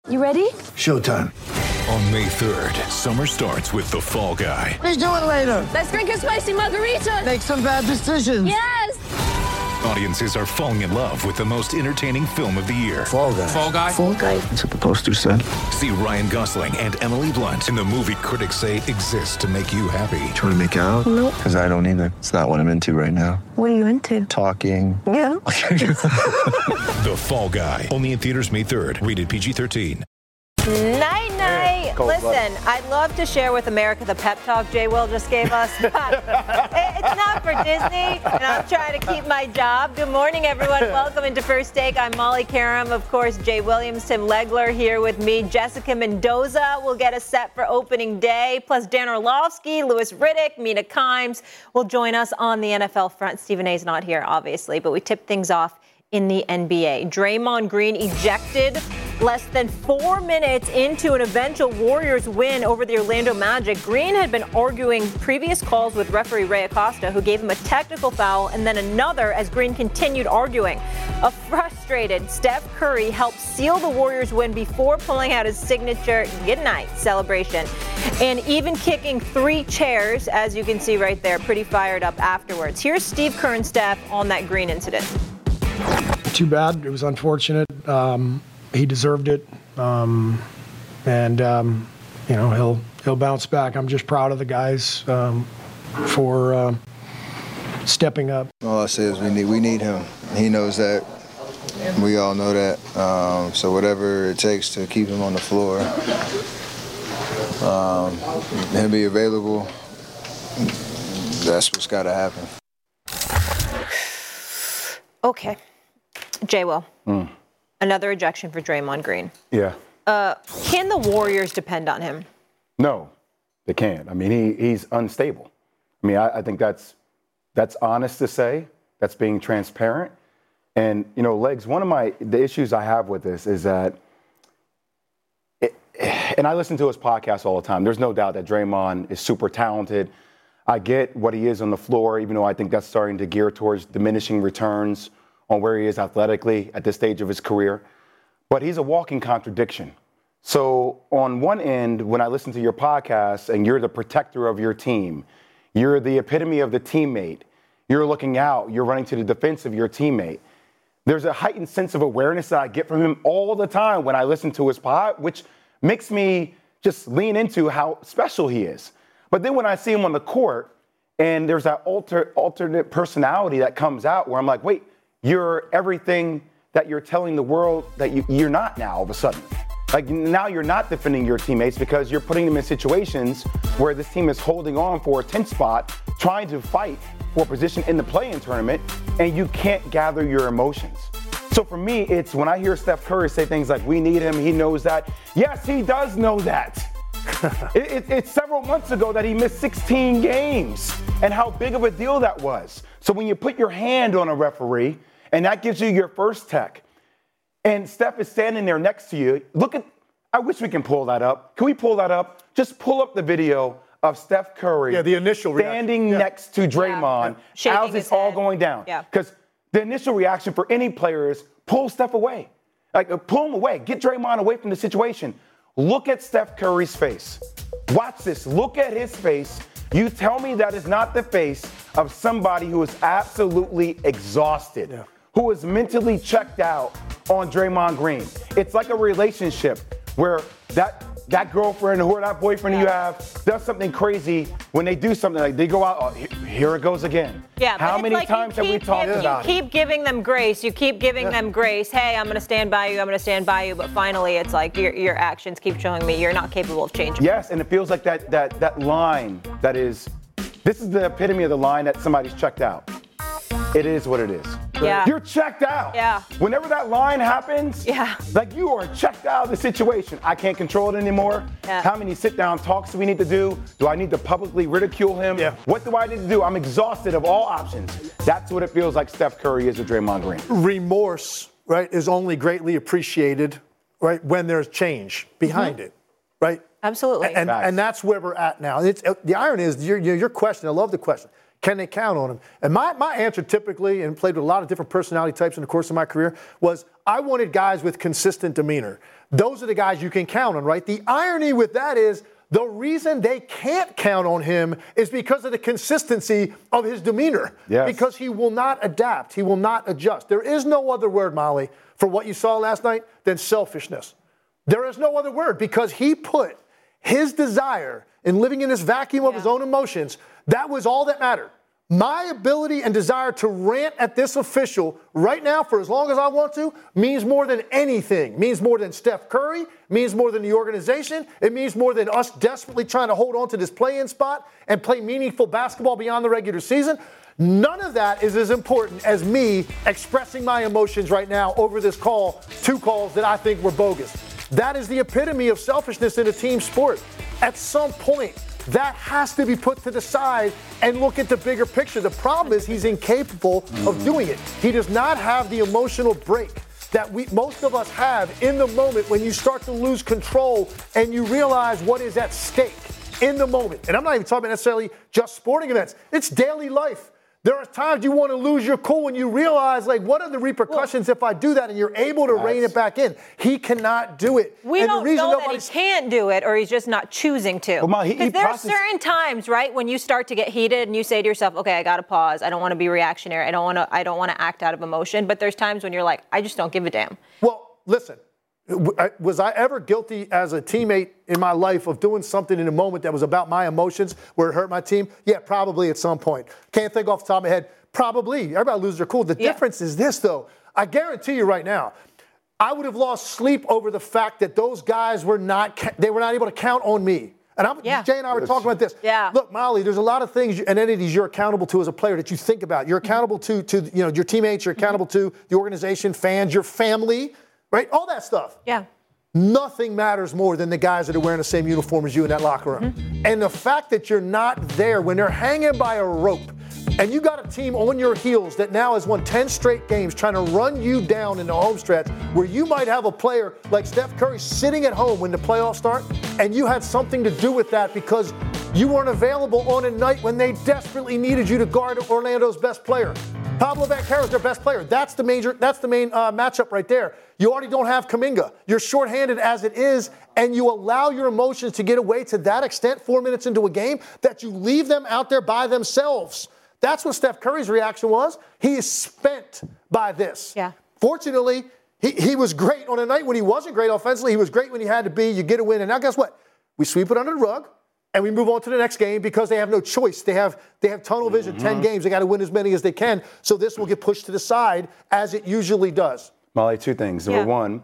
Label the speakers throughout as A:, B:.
A: You ready?
B: Showtime.
C: On May 3rd, summer starts with The Fall Guy.
B: Let's do it later.
A: Let's drink a spicy margarita.
B: Make some bad decisions.
A: Yes!
C: Audiences are falling in love with the most entertaining film of the year.
B: Fall Guy.
D: Fall Guy?
A: Fall Guy.
B: That's what the poster said.
C: See Ryan Gosling and Emily Blunt in the movie critics say exists to make you happy.
B: Trying to make it out?
A: Nope.
B: Because I don't either. It's not what I'm into right now.
A: What are you into?
B: Talking.
A: Yeah.
C: The Fall Guy. Only in theaters May 3rd. Rated PG-13.
E: Night. Listen, I'd love to share with America the pep talk Jay Will just gave us, but it's not for Disney, and I'm trying to keep my job. Good morning, everyone. Welcome into First Take. I'm Molly Karam. Of course, Jay Williams, Tim Legler here with me. Jessica Mendoza will get us set for opening day. Plus, Dan Orlovsky, Louis Riddick, Mina Kimes will join us on the NFL front. Stephen A's not here, obviously, but we tip things off in the NBA. Draymond Green ejected less than 4 minutes into an eventual Warriors win over the Orlando Magic. Green had been arguing previous calls with referee Ray Acosta, who gave him a technical foul and then another as Green continued arguing. A frustrated Steph Curry helped seal the Warriors win before pulling out his signature goodnight celebration and even kicking 3 chairs, as you can see right there, pretty fired up afterwards. Here's Steve Kerr and Steph on that Green incident.
F: Too bad. It was unfortunate. He deserved it, he'll bounce back. I'm just proud of the guys for stepping up.
G: All I say is we need him. He knows that. We all know that. So whatever it takes to keep him on the floor, he'll be available. That's what's got to happen.
E: Okay. Jay Will. Another ejection for Draymond Green.
H: Yeah.
E: Can the Warriors depend on him?
H: No, they can't. I mean, he's unstable. I mean, I think that's honest to say. That's being transparent. And, Legs, one of the issues I have with this is that, and I listen to his podcast all the time. There's no doubt that Draymond is super talented. I get what he is on the floor, even though I think that's starting to gear towards diminishing returns on where he is athletically at this stage of his career. But he's a walking contradiction. So on one end, when I listen to your podcast and you're the protector of your team, you're the epitome of the teammate, you're looking out, you're running to the defense of your teammate. There's a heightened sense of awareness that I get from him all the time when I listen to his pod, which makes me just lean into how special he is. But then when I see him on the court and there's that alternate personality that comes out where I'm like, wait, you're everything that you're telling the world that you're not now all of a sudden. Like now you're not defending your teammates because you're putting them in situations where this team is holding on for a 10th spot, trying to fight for a position in the play-in tournament, and you can't gather your emotions. So for me, it's when I hear Steph Curry say things like, we need him, he knows that. Yes, he does know that. It's several months ago that he missed 16 games and how big of a deal that was. So when you put your hand on a referee, and that gives you your first tech. And Steph is standing there next to you. I wish we can pull that up. Can we pull that up? Just pull up the video of Steph Curry
D: the initial
H: standing next to Draymond as it's all going down. Because the initial reaction for any player is pull Steph away. Pull him away. Get Draymond away from the situation. Look at Steph Curry's face. Watch this. Look at his face. You tell me that is not the face of somebody who is absolutely exhausted, who is mentally checked out on Draymond Green. It's like a relationship where that girlfriend or that boyfriend you have does something crazy. When they do something, like they go out, here it goes again.
E: Yeah,
H: how many times have we talked about it?
E: You keep giving them grace. You keep giving them grace. Hey, I'm going to stand by you. I'm going to stand by you. But finally, it's like your actions keep showing me you're not capable of changing.
H: Yes, and it feels like that line this is the epitome of the line that somebody's checked out. It is what it is.
E: Yeah.
H: You're checked out.
E: Yeah.
H: Whenever that line happens, like you are checked out of the situation. I can't control it anymore.
E: Yeah.
H: How many sit-down talks do we need to do? Do I need to publicly ridicule him?
D: Yeah.
H: What do I need to do? I'm exhausted of all options. That's what it feels like Steph Curry is with Draymond Green.
D: Remorse, right, is only greatly appreciated, right, when there's change behind it, right?
E: Absolutely.
D: And that's where we're at now. The irony is your question, I love the question. Can they count on him? And my answer typically, and played with a lot of different personality types in the course of my career, was I wanted guys with consistent demeanor. Those are the guys you can count on, right? The irony with that is the reason they can't count on him is because of the consistency of his demeanor.
H: Yes.
D: Because he will not adapt. He will not adjust. There is no other word, Molly, for what you saw last night than selfishness. There is no other word because he put his desire in living in this vacuum of his own emotions. That was all that mattered. My ability and desire to rant at this official right now for as long as I want to means more than anything. Means more than Steph Curry, means more than the organization. It means more than us desperately trying to hold on to this play-in spot and play meaningful basketball beyond the regular season. None of that is as important as me expressing my emotions right now over this call, 2 calls that I think were bogus. That is the epitome of selfishness in a team sport. At some point, that has to be put to the side and look at the bigger picture. The problem is he's incapable of doing it. He does not have the emotional break that most of us have in the moment when you start to lose control and you realize what is at stake in the moment. And I'm not even talking about necessarily just sporting events. It's daily life. There are times you want to lose your cool when you realize, like, what are the repercussions if I do that? And you're able to rein it back in. He cannot do it.
E: We don't know that he can't do it, or he's just not choosing to. Because there are certain times, right, when you start to get heated and you say to yourself, okay, I got to pause. I don't want to be reactionary. I don't want to act out of emotion. But there's times when you're like, I just don't give a damn.
D: Well, listen. Was I ever guilty as a teammate in my life of doing something in a moment that was about my emotions where it hurt my team? Yeah, probably at some point. Can't think off the top of my head. Probably. Everybody loses their cool. The difference is this, though. I guarantee you right now, I would have lost sleep over the fact that those guys were not able to count on me. And Jay and I were talking about this.
E: Yeah.
D: Look, Molly, there's a lot of things and entities you're accountable to as a player that you think about. You're accountable to your teammates. You're accountable to the organization, fans, your family. Right? All that stuff.
E: Yeah.
D: Nothing matters more than the guys that are wearing the same uniform as you in that locker room. And the fact that you're not there when they're hanging by a rope and you got a team on your heels that now has won 10 straight games trying to run you down in the home stretch where you might have a player like Steph Curry sitting at home when the playoffs start and you had something to do with that because you weren't available on a night when they desperately needed you to guard Orlando's best player. Pablo Banchero is their best player. That's the main matchup right there. You already don't have Kuminga. You're shorthanded as it is, and you allow your emotions to get away to that extent 4 minutes into a game that you leave them out there by themselves. That's what Steph Curry's reaction was. He is spent by this.
E: Yeah.
D: Fortunately, he was great on a night when he wasn't great offensively. He was great when he had to be. You get a win. And now guess what? We sweep it under the rug. And we move on to the next game because they have no choice. They have tunnel vision, 10 games. They got to win as many as they can. So this will get pushed to the side as it usually does.
H: Molly, 2 things. Number 1,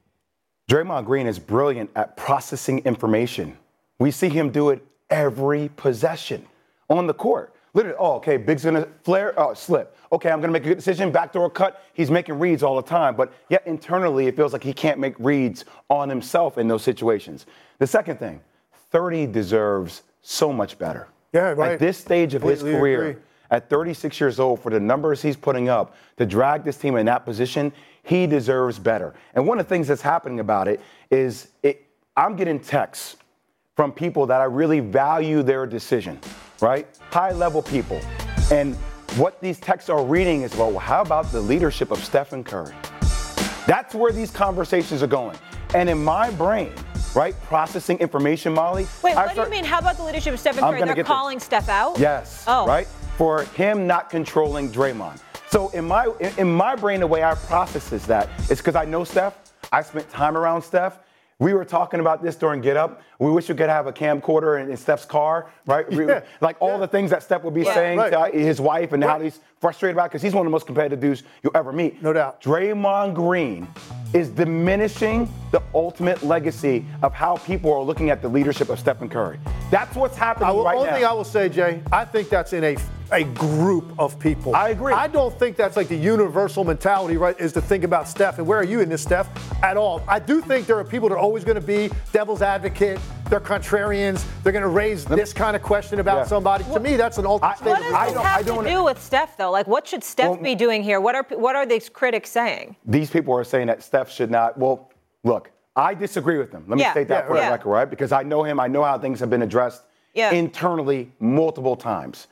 H: Draymond Green is brilliant at processing information. We see him do it every possession on the court. Literally, okay, Big's going to flare, slip. Okay, I'm going to make a good decision, backdoor cut. He's making reads all the time. But yet internally, it feels like he can't make reads on himself in those situations. The second thing, 30 deserves so much better.
D: Yeah, right.
H: At this stage of his career, at 36 years old, for the numbers he's putting up, to drag this team in that position, he deserves better. And one of the things that's happening about it is I'm getting texts from people that I really value their decision, right? High-level people. And what these texts are reading is, well, how about the leadership of Stephen Curry? That's where these conversations are going. And in my brain, right, processing information, Molly.
E: Wait, what do you mean? How about the leadership of Stephen Curry? They're calling Steph out?
H: Yes.
E: Oh.
H: Right? For him not controlling Draymond. So in my brain, the way I process is that it's because I know Steph. I spent time around Steph. We were talking about this during Get Up. We wish we could have a camcorder in Steph's car, right?
D: Yeah.
H: Like all the things that Steph would be saying to his wife and how he's frustrated about it because he's one of the most competitive dudes you'll ever meet.
D: No doubt.
H: Draymond Green is diminishing the ultimate legacy of how people are looking at the leadership of Stephen Curry. That's what's happening right now.
D: The only thing I will say, Jay, I think that's in a group of people.
H: I agree.
D: I don't think that's like the universal mentality, right, is to think about Steph. And where are you in this, Steph? At all. I do think there are people that are always going to be devil's advocate. They're contrarians. They're going to raise this kind of question about somebody. To me, that's an ultimate statement.
E: What does this have to do with Steph, though? Like, what should Steph be doing here? What are these critics saying?
H: These people are saying that Steph should not. Well, look, I disagree with them. Let me state that for the record, right? Because I know him. I know how things have been addressed internally multiple times.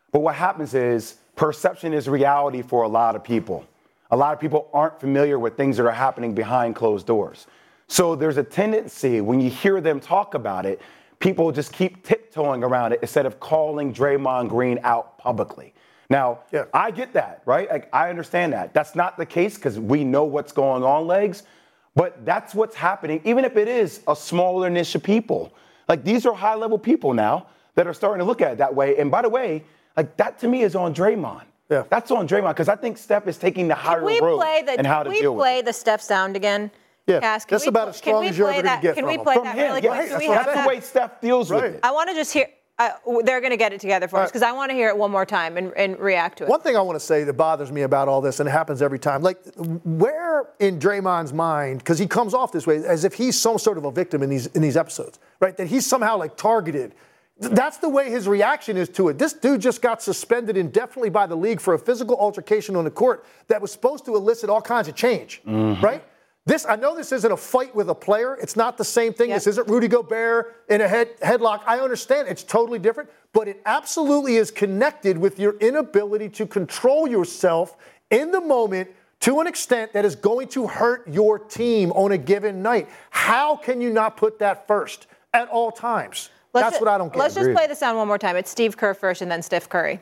H: But what happens is perception is reality for a lot of people. A lot of people aren't familiar with things that are happening behind closed doors. So there's a tendency when you hear them talk about it, people just keep tiptoeing around it instead of calling Draymond Green out publicly. Now, I get that, right? Like, I understand that. That's not the case because we know what's going on, Legs. But that's what's happening, even if it is a smaller niche of people. Like, these are high-level people now that are starting to look at it that way. And by the way, like, that to me is on Draymond.
D: Yeah.
H: That's on Draymond because I think Steph is taking the higher road and how to deal with it.
E: Can we play the Steph sound again?
D: Yeah,
E: Cass,
D: that's about as strong as you're ever going to get
E: Can
D: from
E: we
D: him.
E: play that really quick?
H: Yes, that's the way Steph deals with it.
E: I want to just hear. They're going to get it together for us because I want to hear it one more time and react to it.
D: One thing I want to say that bothers me about all this, and it happens every time, like where in Draymond's mind, because he comes off this way as if he's some sort of a victim in these episodes, right? That he's somehow like targeted. That's the way his reaction is to it. This dude just got suspended indefinitely by the league for a physical altercation on the court that was supposed to elicit all kinds of change, right? I know this isn't a fight with a player. It's not the same thing. This isn't Rudy Gobert in a headlock. I understand it's totally different, but it absolutely is connected with your inability to control yourself in the moment to an extent that is going to hurt your team on a given night. How can you not put that first at all times? That's what I don't get.
E: Let's just play the sound one more time. It's Steve Kerr first and then Steph Curry.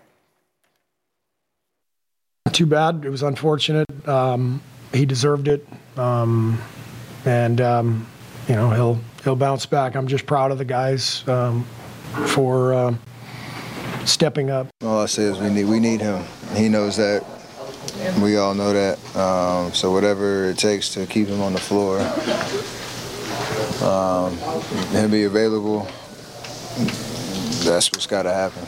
F: Too bad. It was unfortunate. He deserved it. He'll bounce back. I'm just proud of the guys for stepping up.
G: All I say is we need him. He knows that. We all know that. So whatever it takes to keep him on the floor, he'll be available. That's what's got to happen.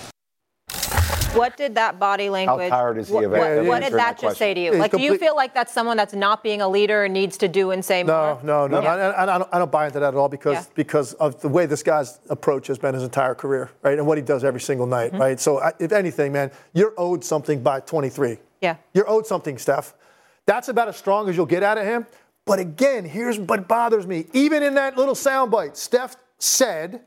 E: What did that body language?
H: How tired is he of it?
E: What did that just say to you? Like, do you feel like that's someone that's not being a leader and needs to do and say more?
D: No. I don't buy into that at all because of the way this guy's approach has been his entire career, right? And what he does every single night, right? So if anything, man, you're owed something by 23.
E: Yeah.
D: You're owed something, Steph. That's about as strong as you'll get out of him. But again, here's what bothers me. Even in that little soundbite, Steph said,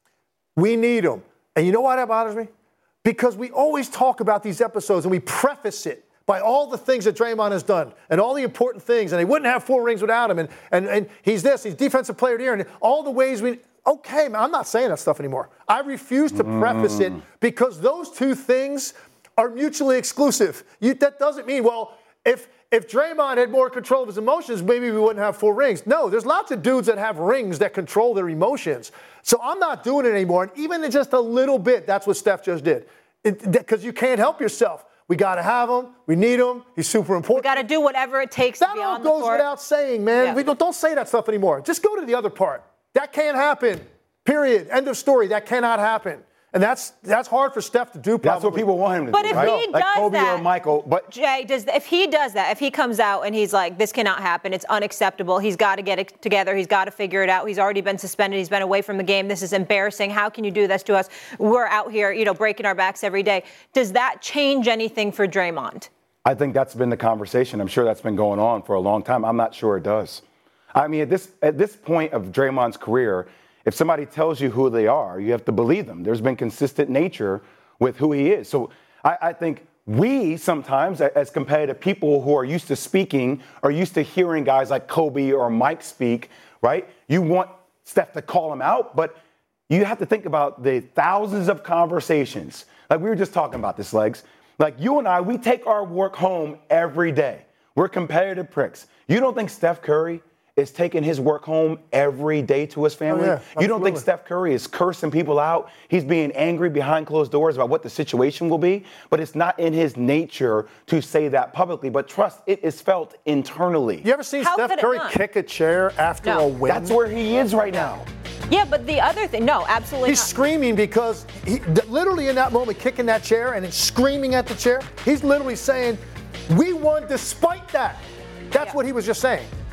D: we need him. And you know why that bothers me? Because we always talk about these episodes and we preface it by all the things that Draymond has done and all the important things, and they wouldn't have 4 rings without him, and he's this, he's defensive player of the year, and all the ways okay, man, I'm not saying that stuff anymore. I refuse to preface it because those two things are mutually exclusive. That doesn't mean, well, if Draymond had more control of his emotions, maybe we wouldn't have 4 rings. No, there's lots of dudes that have rings that control their emotions. So I'm not doing it anymore. And even in just a little bit, that's what Steph just did. Because you can't help yourself. We got to have him. We need him. He's super important.
E: We got to do whatever it takes to be on the court.
D: That all goes without saying, man. Yeah. We don't say that stuff anymore. Just go to the other part. That can't happen. Period. End of story. That cannot happen. And that's hard for Steph to do, probably.
H: That's what people want him to do.
E: But if he does
H: like Kobe
E: that,
H: or Michael. But
E: Jay, if he does that, if he comes out and he's like, this cannot happen, it's unacceptable, he's got to get it together, he's got to figure it out, he's already been suspended, he's been away from the game, this is embarrassing, how can you do this to us? We're out here, breaking our backs every day. Does that change anything for Draymond?
H: I think that's been the conversation. I'm sure that's been going on for a long time. I'm not sure it does. I mean, at this point of Draymond's career, if somebody tells you who they are, you have to believe them. There's been consistent nature with who he is. So I think we sometimes, as competitive people who are used to speaking, are used to hearing guys like Kobe or Mike speak, right? You want Steph to call him out, but you have to think about the thousands of conversations. Like we were just talking about this, Legs. Like you and I, we take our work home every day. We're competitive pricks. You don't think Steph Curry is taking his work home every day to his family?
D: Oh, yeah,
H: you don't think Steph Curry is cursing people out? He's being angry behind closed doors about what the situation will be, but it's not in his nature to say that publicly. But trust, it is felt internally.
D: You ever seen Steph Curry kick a chair after a win?
H: That's where he is right now.
E: Yeah, but the other thing, no, absolutely
D: He's
E: not.
D: screaming because he literally in that moment kicking that chair and then screaming at the chair. He's literally saying, we won despite that. That's what he was just saying.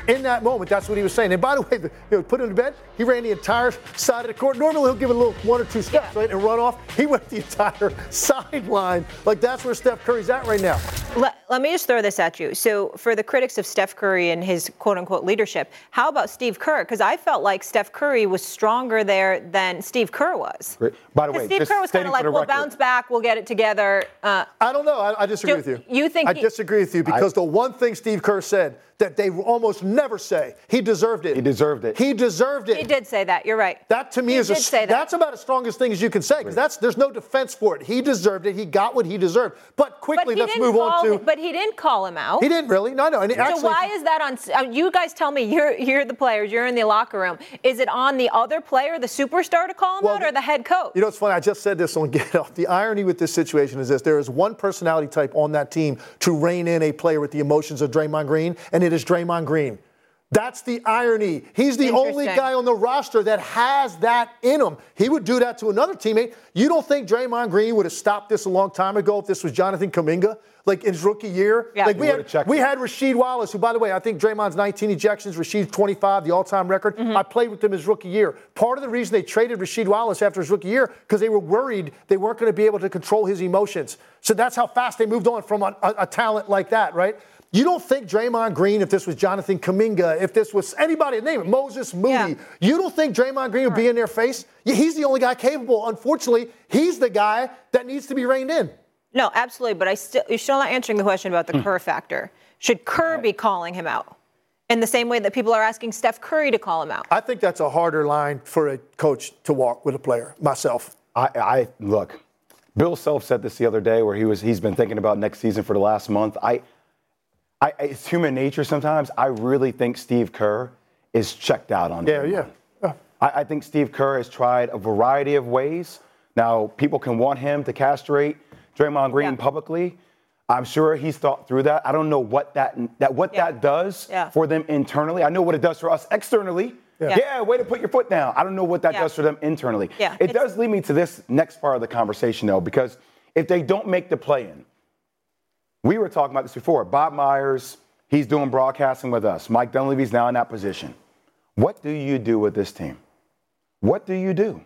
D: in that moment, that's what he was saying. And by the way, put him to bed, he ran the entire side of the court. Normally he'll give it a little 1 or 2 steps, right, and run off. He went the entire sideline. Like, that's where Steph Curry's at right now.
E: Let me just throw this at you. So for the critics of Steph Curry and his quote-unquote leadership, how about Steve Kerr? Because I felt like Steph Curry was stronger there than Steve Kerr was.
H: Great. By the way,
E: Steve Kerr was kind of like, we'll bounce back, we'll get it together.
D: I don't know. I disagree with you.
E: You think
D: I disagree with you because the one thing Steve Kerr said that they almost never say, he deserved it.
H: He deserved it.
D: He deserved it.
E: He did say that. You're right.
D: That to me that's about as strongest thing as you can say because there's no defense for it. He deserved it. He got what he deserved. But quickly, let's move on to.
E: But he didn't call him out.
D: He didn't really. No. And
E: so
D: actually,
E: why is that on? You guys tell me. You're the players. You're in the locker room. Is it on the other player, the superstar, to call him out, or the head coach?
D: You know, it's funny. I just said this on Get Up. The irony with this situation is this: there is one personality type on that team to rein in a player with the emotions of Draymond Green, and it is Draymond Green. That's the irony. He's the only guy on the roster that has that in him. He would do that to another teammate. You don't think Draymond Green would have stopped this a long time ago if this was Jonathan Kuminga, like in his rookie year?
E: Yeah.
D: Like we had Rasheed Wallace, who, by the way, I think Draymond's 19 ejections, Rasheed's 25, the all-time record. I played with him his rookie year. Part of the reason they traded Rasheed Wallace after his rookie year because they were worried they weren't going to be able to control his emotions. So that's how fast they moved on from a talent like that, right? You don't think Draymond Green, if this was Jonathan Kuminga, if this was anybody, name it, Moses Moody, you don't think Draymond Green would be in their face? He's the only guy capable. Unfortunately, he's the guy that needs to be reined in.
E: No, absolutely. But you're still not answering the question about the Kerr factor. Should Kerr be calling him out in the same way that people are asking Steph Curry to call him out?
D: I think that's a harder line for a coach to walk with a player, myself.
H: I look, Bill Self said this the other day where he's been thinking about next season for the last month. It's human nature sometimes. I really think Steve Kerr is checked out on Draymond.
D: Yeah.
H: I think Steve Kerr has tried a variety of ways. Now, people can want him to castrate Draymond Green publicly. I'm sure he's thought through that. I don't know what that does for them internally. I know what it does for us externally. Yeah, way to put your foot down. I don't know what that does for them internally. It does lead me to this next part of the conversation, though, because if they don't make the play-in, we were talking about this before. Bob Myers, he's doing broadcasting with us. Mike Dunleavy's now in that position. What do you do with this team? What do you do?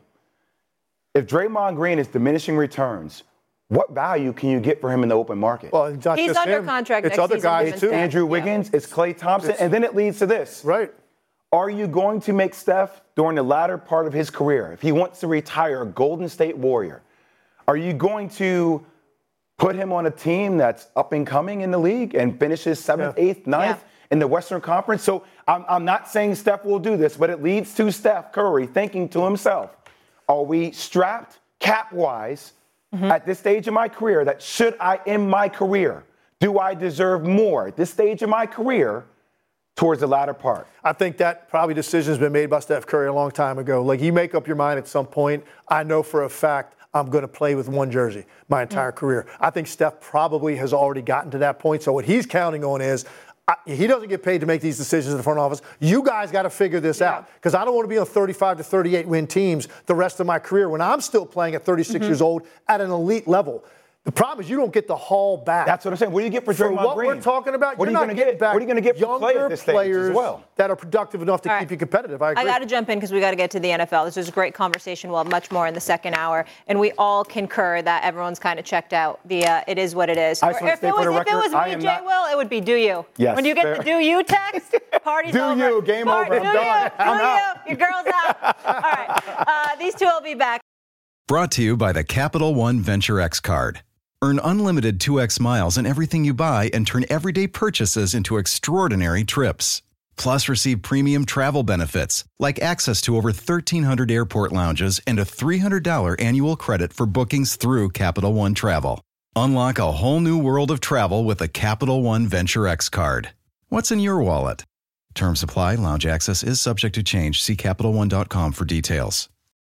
H: If Draymond Green is diminishing returns, what value can you get for him in the open market?
D: Well, it's not
E: he's
D: just
E: under
D: him.
E: contract
D: It's
E: next
D: other
E: season.
D: guys,
H: It's
D: too.
H: Andrew Wiggins, it's Klay Thompson, and then it leads to this.
D: Right.
H: Are you going to make Steph, during the latter part of his career, if he wants to retire a Golden State Warrior, are you going to put him on a team that's up and coming in the league and finishes 7th, 8th, 9th in the Western Conference? So I'm not saying Steph will do this, but it leads to Steph Curry thinking to himself, are we strapped cap-wise at this stage of my career that should I end my career? Do I deserve more at this stage of my career towards the latter part?
D: I think that probably decision has been made by Steph Curry a long time ago. Like, you make up your mind at some point, I know for a fact I'm going to play with one jersey my entire career. I think Steph probably has already gotten to that point. So what he's counting on is he doesn't get paid to make these decisions in the front office. You guys got to figure this out because I don't want to be on 35 to 38 win teams the rest of my career when I'm still playing at 36 years old at an elite level. The problem is you don't get the haul back.
H: That's what I'm saying. What do you get for Draymond Green?
D: For what we're talking about,
H: what
D: you're
H: are you
D: not
H: going to
D: getting back.
H: What are you going to get for Klay at this stage
D: players
H: as well?
D: That are productive enough to keep you competitive. I agree.
E: I got to jump in because we got to get to the NFL. This was a great conversation. We'll have much more in the second hour, and we all concur that everyone's kind of checked out. It is what it is.
H: If it was
E: me, Jay Will, it would be do you.
H: Yes,
E: when you get the do you text, party's over.
H: Do you, game over. I'm done. I'm out.
E: Your girl's out. All right, these two will be back.
I: Brought to you by the Capital One Venture X card. Earn unlimited 2x miles in everything you buy and turn everyday purchases into extraordinary trips. Plus, receive premium travel benefits like access to over 1,300 airport lounges and a $300 annual credit for bookings through Capital One Travel. Unlock a whole new world of travel with the Capital One Venture X card. What's in your wallet? Terms apply. Lounge access is subject to change. See CapitalOne.com for details.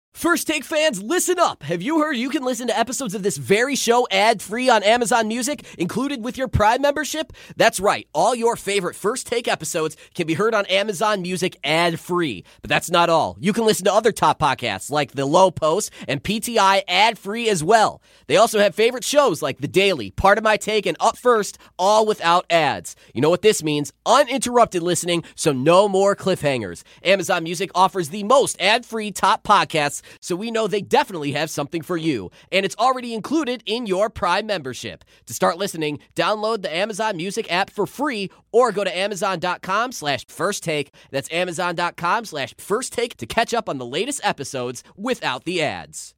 J: First Take fans, listen up. Have you heard you can listen to episodes of this very show ad-free on Amazon Music, included with your Prime membership? That's right. All your favorite First Take episodes can be heard on Amazon Music ad-free. But that's not all. You can listen to other top podcasts like The Low Post and PTI ad-free as well. They also have favorite shows like The Daily, Part of My Take, and Up First, all without ads. You know what this means? Uninterrupted listening, so no more cliffhangers. Amazon Music offers the most ad-free top podcasts, so we know they definitely have something for you. And it's already included in your Prime membership. To start listening, download the Amazon Music app for free or go to amazon.com/firsttake. That's amazon.com/firsttake to catch up on the latest episodes without the ads.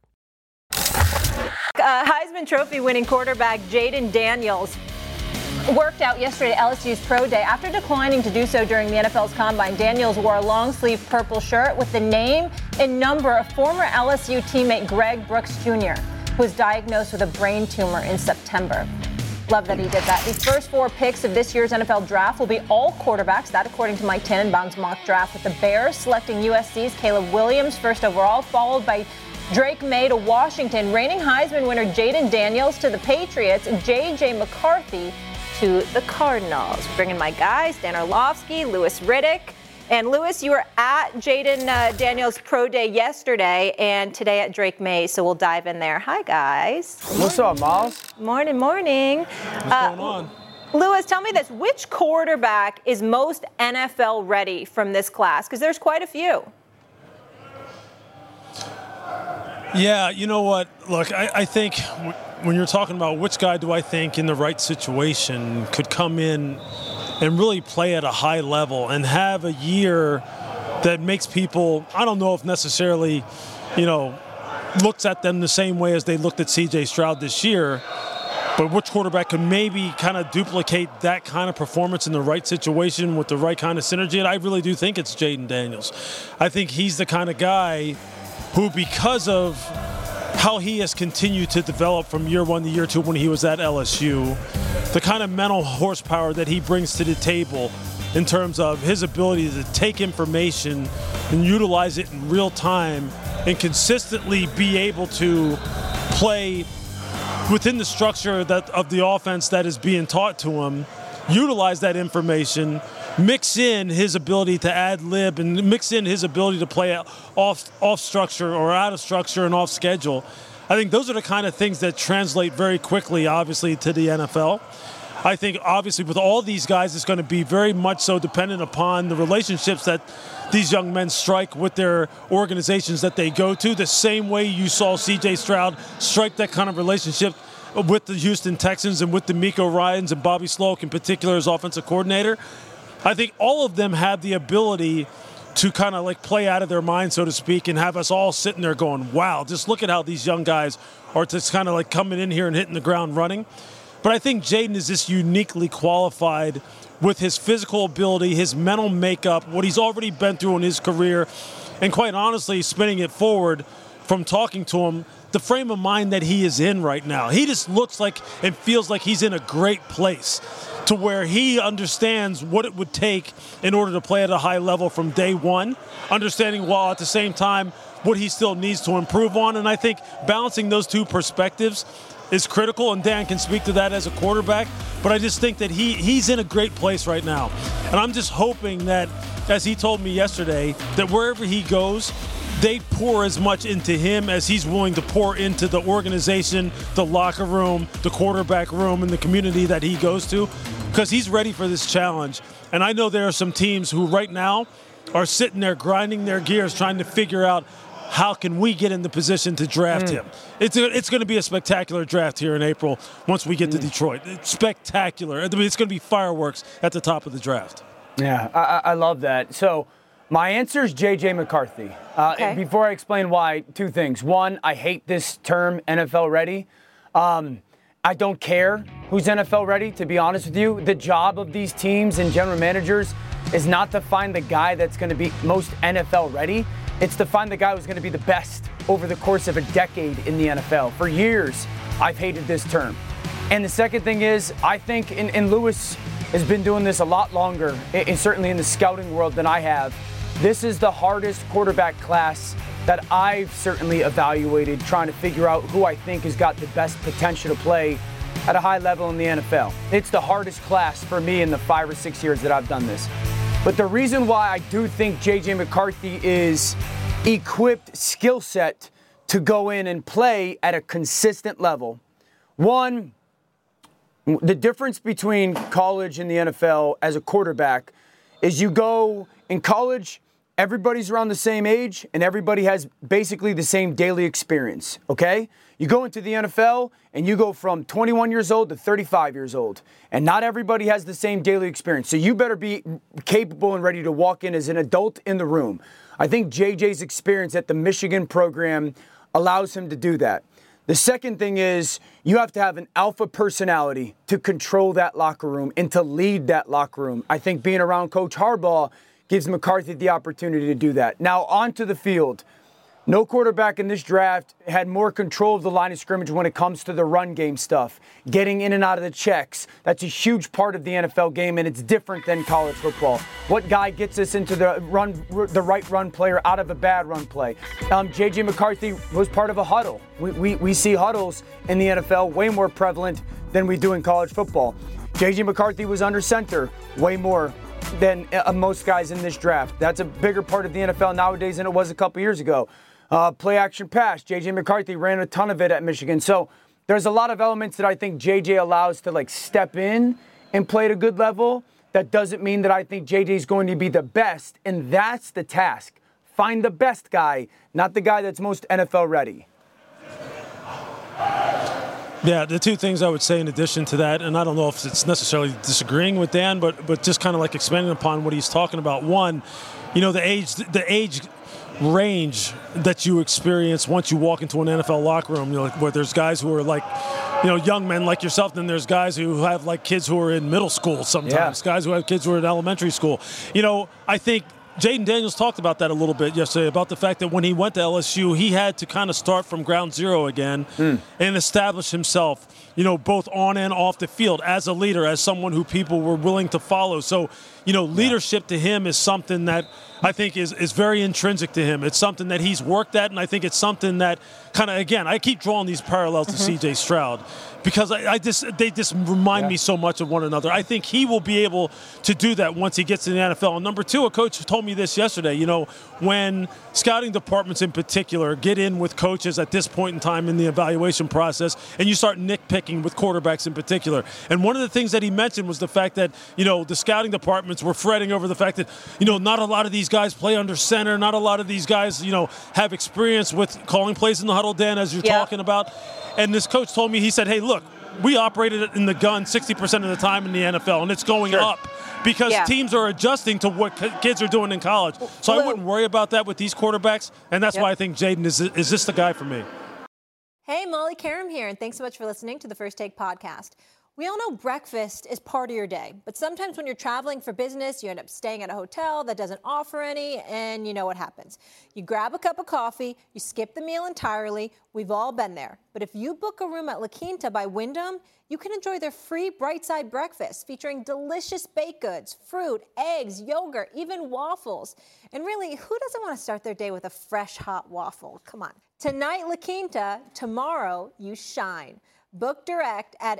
E: Heisman Trophy winning quarterback Jayden Daniels worked out yesterday at LSU's Pro Day. After declining to do so during the NFL's Combine, Daniels wore a long-sleeve purple shirt with the name and number of former LSU teammate Greg Brooks Jr., who was diagnosed with a brain tumor in September. Love that he did that. The first 4 picks of this year's NFL draft will be all quarterbacks. That according to Mike Tannenbaum's mock draft, with the Bears selecting USC's Caleb Williams first overall, followed by Drake May to Washington, reigning Heisman winner Jayden Daniels to the Patriots, and J.J. McCarthy to the Cardinals. Bringing my guys, Dan Orlovsky, Louis Riddick. And Louis, you were at Jayden Daniels' Pro Day yesterday and today at Drake May, so we'll dive in there. Hi, guys.
K: What's up, Miles?
E: Morning, morning.
K: What's going on?
E: Louis, tell me this. Which quarterback is most NFL ready from this class? Because there's quite a few.
L: Yeah, you know what? Look, I think when you're talking about which guy do I think in the right situation could come in and really play at a high level and have a year that makes people, I don't know if necessarily, looks at them the same way as they looked at C.J. Stroud this year, but which quarterback could maybe kind of duplicate that kind of performance in the right situation with the right kind of synergy? And I really do think it's Jayden Daniels. I think he's the kind of guy who, because of how he has continued to develop from year 1 to year 2 when he was at LSU, the kind of mental horsepower that he brings to the table in terms of his ability to take information and utilize it in real time and consistently be able to play within the structure of the offense that is being taught to him, utilize that information, mix in his ability to ad-lib and mix in his ability to play off structure or out of structure and off schedule. I think those are the kind of things that translate very quickly, obviously, to the NFL. I think, obviously, with all these guys, it's going to be very much so dependent upon the relationships that these young men strike with their organizations that they go to, the same way you saw C.J. Stroud strike that kind of relationship with the Houston Texans and with the D'Amico Ryans and Bobby Sloak in particular as offensive coordinator. I think all of them have the ability to kind of like play out of their mind, so to speak, and have us all sitting there going, wow, just look at how these young guys are just kind of like coming in here and hitting the ground running. But I think Jayden is just uniquely qualified with his physical ability, his mental makeup, what he's already been through in his career, and quite honestly, spinning it forward from talking to him, the frame of mind that he is in right now. He just looks like and feels like he's in a great place to where he understands what it would take in order to play at a high level from day one, understanding while at the same time what he still needs to improve on. And I think balancing those two perspectives is critical, and Dan can speak to that as a quarterback. But I just think that he's in a great place right now. And I'm just hoping that, as he told me yesterday, that wherever he goes, they pour as much into him as he's willing to pour into the organization, the locker room, the quarterback room, and the community that he goes to, because he's ready for this challenge. And I know there are some teams who right now are sitting there grinding their gears trying to figure out how can we get in the position to draft him. It's going to be a spectacular draft here in April once we get to Detroit. It's spectacular. I mean, it's going to be fireworks at the top of the draft.
K: Yeah, I love that. So my answer is J.J. McCarthy. Okay. Before I explain why, 2 things. One, I hate this term NFL ready. I don't care who's NFL ready, to be honest with you. The job of these teams and general managers is not to find the guy that's going to be most NFL ready. It's to find the guy who's going to be the best over the course of a decade in the NFL. For years, I've hated this term. And the second thing is, I think, and Louis has been doing this a lot longer, and certainly in the scouting world than I have, this is the hardest quarterback class that I've certainly evaluated trying to figure out who I think has got the best potential to play at a high level in the NFL. It's the hardest class for me in the 5 or 6 years that I've done this. But the reason why I do think J.J. McCarthy is equipped skill set to go in and play at a consistent level. One, the difference between college and the NFL as a quarterback is you go in college, everybody's around the same age and everybody has basically the same daily experience, okay? You go into the NFL and you go from 21 years old to 35 years old, and not everybody has the same daily experience. So you better be capable and ready to walk in as an adult in the room. I think JJ's experience at the Michigan program allows him to do that. The second thing is you have to have an alpha personality to control that locker room and to lead that locker room. I think being around Coach Harbaugh gives McCarthy the opportunity to do that. Now, onto the field. No quarterback in this draft had more control of the line of scrimmage when it comes to the run game stuff, getting in and out of the checks. That's a huge part of the NFL game, and it's different than college football. What guy gets us into the right run player out of a bad run play? J.J. McCarthy was part of a huddle. We see huddles in the NFL way more prevalent than we do in college football. J.J. McCarthy was under center way more than most guys in this draft. That's a bigger part of the NFL nowadays than it was a couple years ago. Play action pass. J.J. McCarthy ran a ton of it at Michigan. So there's a lot of elements that I think J.J. allows to step in and play at a good level. That doesn't mean that I think J.J. is going to be the best, and that's the task. Find the best guy, not the guy that's most NFL ready.
L: Yeah, the two things I would say in addition to that, and I don't know if it's necessarily disagreeing with Dan, but just kind of expanding upon what he's talking about. One, the age range that you experience once you walk into an NFL locker room, where there's guys who are young men like yourself, then there's guys who have kids who are in middle school sometimes, guys who have kids who are in elementary school. I think Jayden Daniels talked about that a little bit yesterday, about the fact that when he went to LSU, he had to kind of start from ground zero again and establish himself, both on and off the field as a leader, as someone who people were willing to follow. So, leadership to him is something that I think is very intrinsic to him. It's something that he's worked at, and I think it's something that kind of, again, I keep drawing these parallels to C.J. Stroud because they just remind me so much of one another. I think he will be able to do that once he gets to the NFL. And number two, a coach told me this yesterday, when scouting departments in particular get in with coaches at this point in time in the evaluation process, and you start nitpicking with quarterbacks in particular. And one of the things that he mentioned was the fact that, the scouting departments were fretting over the fact that, not a lot of these guys play under center. Not a lot of these guys, have experience with calling plays in the huddle, Dan, as you're talking about. And this coach told me, he said, hey, look, we operated in the gun 60% of the time in the NFL, and it's going up because teams are adjusting to what kids are doing in college. So I wouldn't worry about that with these quarterbacks, and that's why I think Jayden is just the guy for me.
E: Hey, Molly Karam here, and thanks so much for listening to the First Take podcast. We all know breakfast is part of your day, but sometimes when you're traveling for business, you end up staying at a hotel that doesn't offer any, and you know what happens. You grab a cup of coffee, you skip the meal entirely. We've all been there. But if you book a room at La Quinta by Wyndham, you can enjoy their free Bright Side breakfast featuring delicious baked goods, fruit, eggs, yogurt, even waffles. And really, who doesn't want to start their day with a fresh, hot waffle? Come on. Tonight, La Quinta. Tomorrow, you shine. Book direct at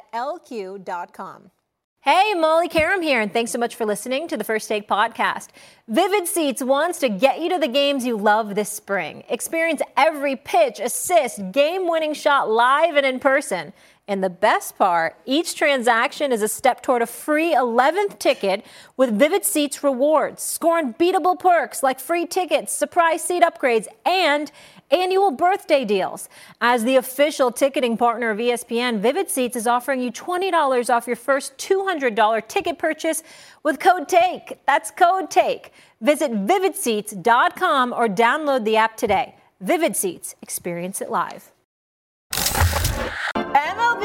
E: lq.com. Hey, Molly Karam here, and thanks so much for listening to the First Take podcast. Vivid Seats wants to get you to the games you love this spring. Experience every pitch, assist, game-winning shot live and in person. And the best part, each transaction is a step toward a free 11th ticket with Vivid Seats rewards. Score unbeatable perks like free tickets, surprise seat upgrades, and annual birthday deals. As the official ticketing partner of ESPN, Vivid Seats is offering you $20 off your first $200 ticket purchase with code TAKE. That's code TAKE. Visit vividseats.com or download the app today. Vivid Seats. Experience it live. MLB opening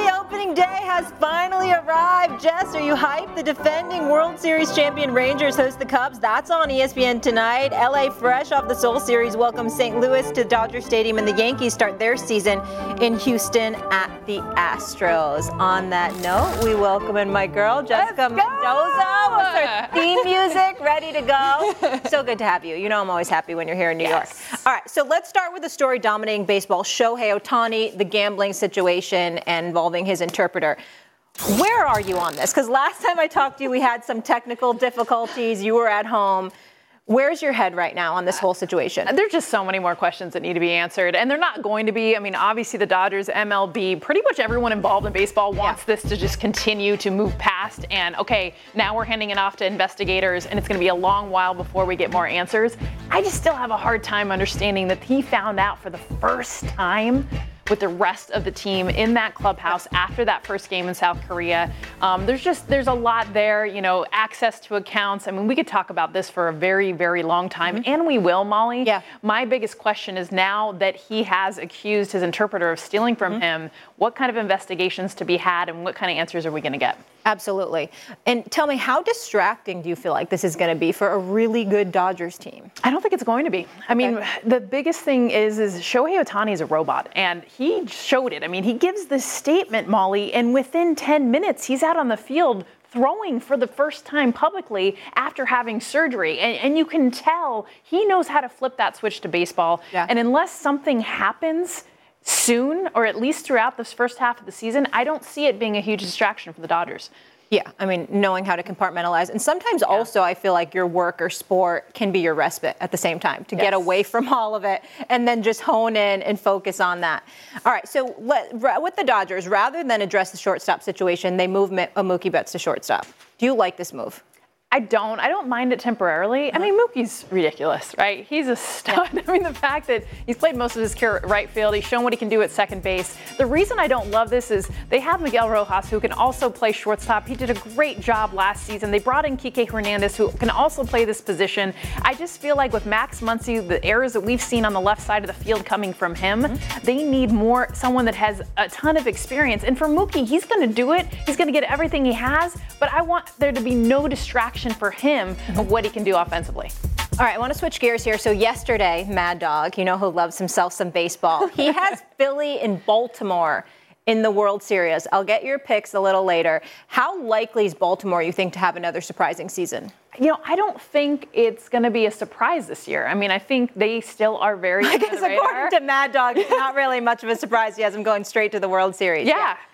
E: Opening day has finally arrived. Jess, are you hyped? The defending World Series champion Rangers host the Cubs. That's on ESPN tonight. LA fresh off the Soul Series welcomes St. Louis to Dodger Stadium, and the Yankees start their season in Houston at the Astros. On that note, we welcome in my girl, Jessica Mendoza, with her theme music ready to go. So good to have you. You know I'm always happy when you're here in New York. All right, so let's start with the story dominating baseball. Shohei Ohtani, the gambling situation and involving his interpreter. Where are you on this? Because last time I talked to you, we had some technical difficulties. You were at home. Where's your head right now on this whole situation?
M: There's just so many more questions that need to be answered, and they're not going to be. I mean, obviously the Dodgers, MLB, pretty much everyone involved in baseball wants this to just continue to move past. And okay, now we're handing it off to investigators, and it's going to be a long while before we get more answers. I just still have a hard time understanding that he found out for the first time with the rest of the team in that clubhouse after that first game in South Korea. There's a lot there, you know, access to accounts. I mean, we could talk about this for a very, very long time, and we will, Molly. Yeah. My biggest question is now that he has accused his interpreter of stealing from him, what kind of investigations to be had and what kind of answers are we going to get?
E: Absolutely. And tell me, how distracting do you feel like this is going to be for a really good Dodgers team?
M: I don't think it's going to be. I mean, the biggest thing is Shohei Ohtani is a robot, and he showed it. I mean, he gives this statement, Molly, and within 10 minutes, he's out on the field throwing for the first time publicly after having surgery. And you can tell he knows how to flip that switch to baseball. Yeah. And unless something happens soon, or at least throughout this first half of the season, I don't see it being a huge distraction for the Dodgers.
E: Yeah, I mean, knowing how to compartmentalize. And sometimes also I feel like your work or sport can be your respite at the same time to get away from all of it and then just hone in and focus on that. All right, so with the Dodgers, rather than address the shortstop situation, they move Mookie Betts to shortstop. Do you like this move?
M: I don't mind it temporarily. I mean, Mookie's ridiculous, right? He's a stud. Yeah. I mean, the fact that he's played most of his career at right field, he's shown what he can do at second base. The reason I don't love this is they have Miguel Rojas, who can also play shortstop. He did a great job last season. They brought in Kike Hernandez, who can also play this position. I just feel like with Max Muncy, the errors that we've seen on the left side of the field coming from him, they need someone that has a ton of experience. And for Mookie, he's going to do it. He's going to get everything he has, but I want there to be no distraction for him of what he can do offensively.
E: All right, I want to switch gears here. So yesterday, Mad Dog, you know who loves himself some baseball, he has Philly and Baltimore in the World Series. I'll get your picks a little later. How likely is Baltimore, you think, to have another surprising season?
M: You know, I don't think it's going to be a surprise this year. I mean, I think they still are very
E: I guess according to Mad Dog, it's not really much of a surprise he has them going straight to the World Series.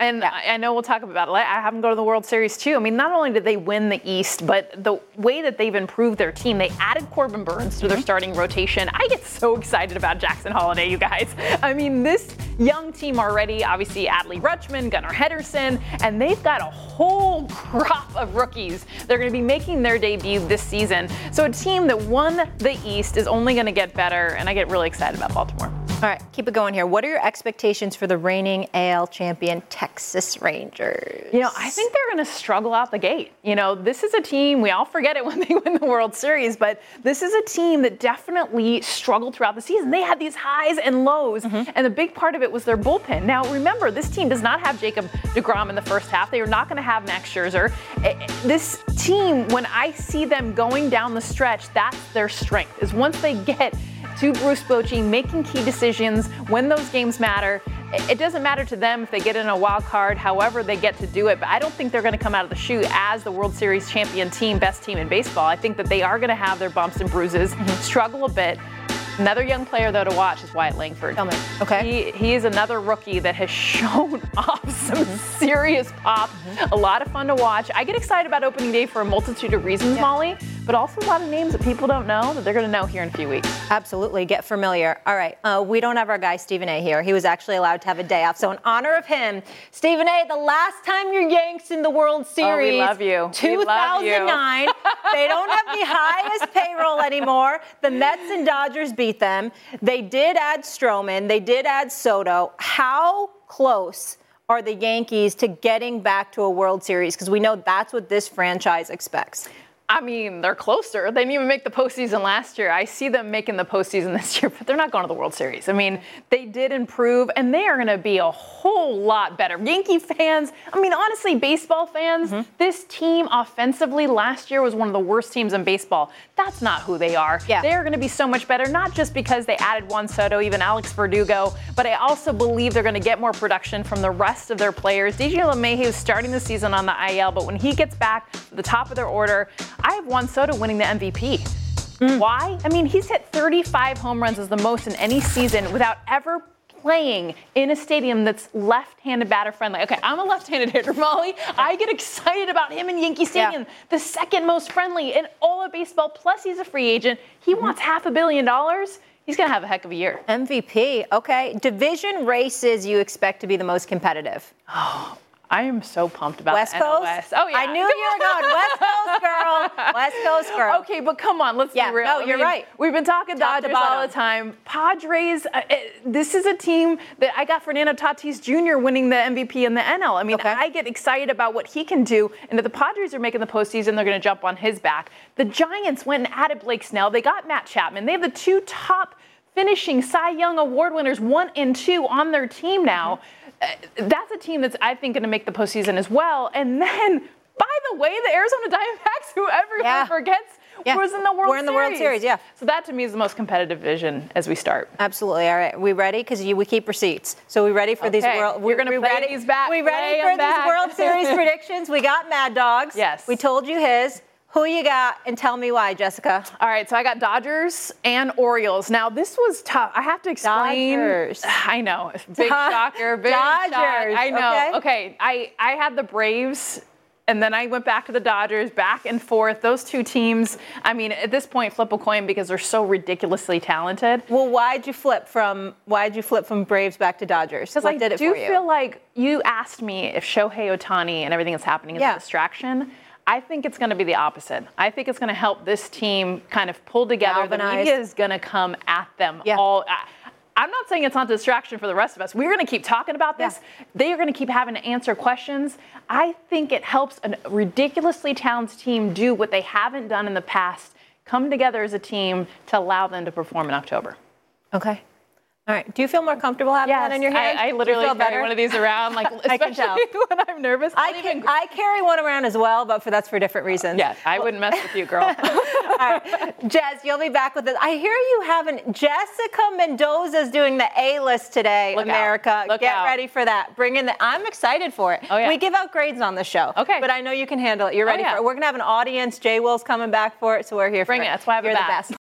M: I know we'll talk about it. I have them go to the World Series too. I mean, not only did they win the East, but the way that they've improved their team, they added Corbin Burns to their starting rotation. I get so excited about Jackson Holiday, you guys. I mean, this young team already, obviously Adley Rutschman, Gunnar Henderson, and they've got a whole crop of rookies. They're going to be making their debut this season. So a team that won the East is only going to get better, and I get really excited about Baltimore.
E: All right, keep it going here. What are your expectations for the reigning AL champion Texas Rangers?
M: You know, I think they're going to struggle out the gate. You know, this is a team, we all forget it when they win the World Series, but this is a team that definitely struggled throughout the season. They had these highs and lows, and the big part of it was their bullpen. Now, remember, this team does not have Jacob deGrom in the first half. They are not going to have Max Scherzer. This team, when I see them going down the stretch, that's their strength, is once they get to Bruce Bochy, making key decisions when those games matter. It doesn't matter to them if they get in a wild card, however they get to do it, but I don't think they're going to come out of the chute as the World Series champion team, best team in baseball. I think that they are going to have their bumps and bruises, struggle a bit. Another young player, though, to watch is Wyatt Langford.
E: Tell me. Okay.
M: He is another rookie that has shown off some serious pop. A lot of fun to watch. I get excited about opening day for a multitude of reasons, Molly, but also a lot of names that people don't know that they're going to know here in a few weeks.
E: Absolutely. Get familiar. All right. We don't have our guy Stephen A. here. He was actually allowed to have a day off. So in honor of him, Stephen A., the last time your Yanks in the World Series.
M: We love you.
E: 2009. They don't have the highest payroll anymore. The Mets and Dodgers beat them. They did add Stroman. They did add Soto. How close are the Yankees to getting back to a World Series? Because we know that's what this franchise expects.
M: I mean, they're closer. They didn't even make the postseason last year. I see them making the postseason this year, but they're not going to the World Series. I mean, they did improve, and they are going to be a whole lot better. Yankee fans, I mean, honestly, baseball fans, this team offensively last year was one of the worst teams in baseball. That's not who they are.
E: Yeah.
M: They're going to be so much better, not just because they added Juan Soto, even Alex Verdugo, but I also believe they're going to get more production from the rest of their players. DJ LeMahieu is starting the season on the IL, but when he gets back to the top of their order, I have Juan Soto winning the MVP. Why? I mean, he's hit 35 home runs as the most in any season without ever playing in a stadium that's left-handed batter friendly. Okay, I'm a left-handed hitter, Molly. I get excited about him in Yankee Stadium, the second most friendly in all of baseball. Plus, he's a free agent. He wants $500 million. He's going to have a heck of a year.
E: MVP, okay. Division races you expect to be the most competitive?
M: Oh, I am so pumped about
E: West
M: the
E: Coast?
M: NL West. Oh, yeah.
E: I knew you were going West Coast, girl. West Coast, girl.
M: Okay, but come on, let's be real.
E: No, you're right.
M: We've been talking
E: Top to
M: Dodgers all
E: bottom.
M: the time. Padres, this is a team that I got Fernando Tatis Jr. winning the MVP in the NL. I mean, I get excited about what he can do, and if the Padres are making the postseason, they're going to jump on his back. The Giants went and added Blake Snell. They got Matt Chapman. They have the two top finishing Cy Young Award winners, 1 and 2, on their team now. That's a team that's, I think, going to make the postseason as well. And then, by the way, the Arizona Diamondbacks, who everyone forgets, was in the World Series.
E: We're in the World Series, yeah.
M: So that, to me, is the most competitive division as we start.
E: Absolutely. All right. We ready? Because we keep receipts. So we ready for these World?
M: You're going to play these back.
E: We ready for these World Series predictions? We got Mad Dogs.
M: Yes.
E: We told you his. Who you got, and tell me why, Jessica.
M: All right, so I got Dodgers and Orioles. Now, this was tough. I have to explain.
E: Dodgers.
M: I know. Big shocker. Big
E: Dodgers.
M: shock. I know. Okay. I had the Braves, and then I went back to the Dodgers, back and forth. Those two teams, I mean, at this point, flip a coin because they're so ridiculously talented.
E: Well, why'd you flip from Braves back to Dodgers?
M: Because I do feel like you asked me if Shohei Ohtani and everything that's happening is a distraction. I think it's going to be the opposite. I think it's going to help this team kind of pull together. The media is going to come at them all. I'm not saying it's not a distraction for the rest of us. We're going to keep talking about this. They are going to keep having to answer questions. I think it helps a ridiculously talented team do what they haven't done in the past, come together as a team to allow them to perform in October.
E: Okay. All right. Do you feel more comfortable having that in your hand?
M: I literally carry one of these around, like, especially when I'm nervous.
E: I carry one around as well, but that's for different reasons.
M: Yeah, I wouldn't mess with you, girl.
E: All right. Jess, you'll be back with us. I hear you having Jessica Mendoza's doing the A-list today, America. Get ready for that. I'm excited for it.
M: Oh, yeah.
E: We give out grades on the show.
M: Okay.
E: But I know you can handle it. You're ready for it. We're going to have an audience. Jay Will's coming back for it, so we're here for it.
M: Bring it. That's why I have
E: You're
M: it back.
E: the best.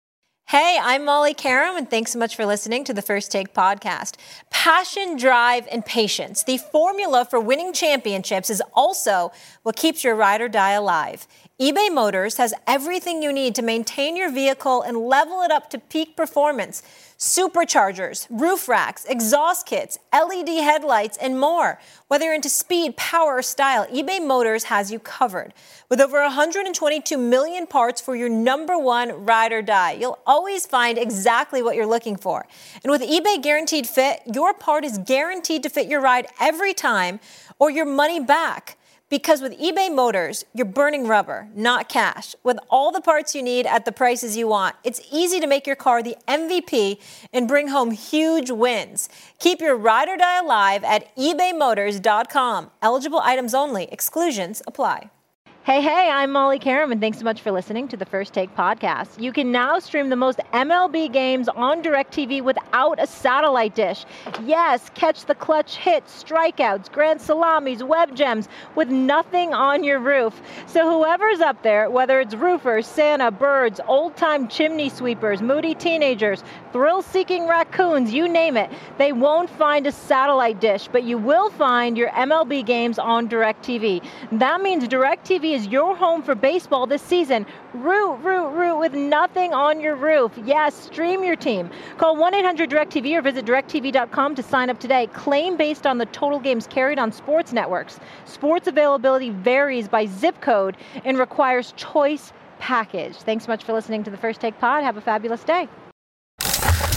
E: Hey, I'm Molly Karam, and thanks so much for listening to the First Take podcast. Passion, drive, and patience. The formula for winning championships is also what keeps your ride or die alive. eBay Motors has everything you need to maintain your vehicle and level it up to peak performance. Superchargers, roof racks, exhaust kits, LED headlights, and more. Whether you're into speed, power, or style, eBay Motors has you covered. With over 122 million parts for your number one ride or die, you'll always find exactly what you're looking for. And with eBay Guaranteed Fit, your part is guaranteed to fit your ride every time or your money back. Because with eBay Motors, you're burning rubber, not cash. With all the parts you need at the prices you want, it's easy to make your car the MVP and bring home huge wins. Keep your ride or die alive at ebaymotors.com. Eligible items only. Exclusions apply. Hey, I'm Molly Karam, and thanks so much for listening to the First Take podcast. You can now stream the most MLB games on DirecTV without a satellite dish. Yes, catch the clutch hits, strikeouts, grand salamis, web gems with nothing on your roof. So whoever's up there, whether it's roofers, Santa, birds, old-time chimney sweepers, moody teenagers, thrill-seeking raccoons, you name it, they won't find a satellite dish, but you will find your MLB games on DirecTV. That means DirecTV is your home for baseball this season. Root with nothing on your roof. Yes, stream your team. Call 1-800-DirecTV or visit DirecTV.com to sign up today. Claim based on the total games carried on sports networks. Sports availability varies by zip code and requires choice package. Thanks so much for listening to the First Take Pod. Have a fabulous day.